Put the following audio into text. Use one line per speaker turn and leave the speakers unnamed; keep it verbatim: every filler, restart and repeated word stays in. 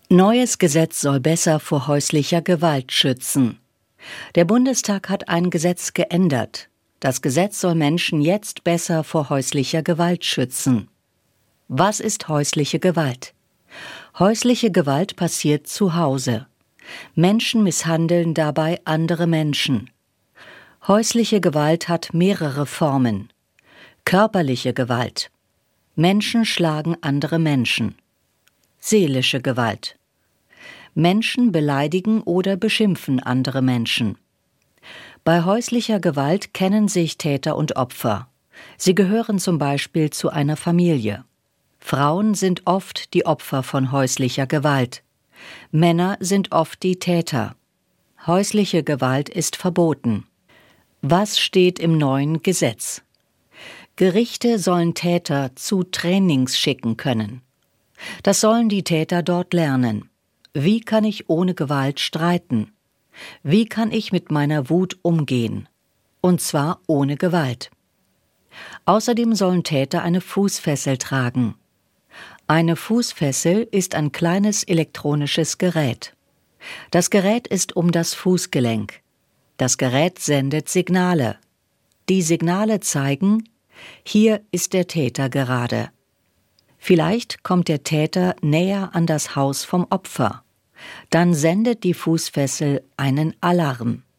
Neues Gesetz soll besser vor häuslicher Gewalt schützen. Der Bundestag hat ein Gesetz geändert. Das Gesetz soll Menschen jetzt besser vor häuslicher Gewalt schützen. Was ist häusliche Gewalt? Häusliche Gewalt passiert zu Hause. Menschen misshandeln dabei andere Menschen. Häusliche Gewalt hat mehrere Formen. Körperliche Gewalt. Menschen schlagen andere Menschen. Seelische Gewalt. Menschen beleidigen oder beschimpfen andere Menschen. Bei häuslicher Gewalt kennen sich Täter und Opfer. Sie gehören zum Beispiel zu einer Familie. Frauen sind oft die Opfer von häuslicher Gewalt. Männer sind oft die Täter. Häusliche Gewalt ist verboten. Was steht im neuen Gesetz? Gerichte sollen Täter zu Trainings schicken können. Das sollen die Täter dort lernen. Wie kann ich ohne Gewalt streiten? Wie kann ich mit meiner Wut umgehen? Und zwar ohne Gewalt. Außerdem sollen Täter eine Fußfessel tragen. Eine Fußfessel ist ein kleines elektronisches Gerät. Das Gerät ist um das Fußgelenk. Das Gerät sendet Signale. Die Signale zeigen, hier ist der Täter gerade. Vielleicht kommt der Täter näher an das Haus vom Opfer. Dann sendet die Fußfessel einen Alarm.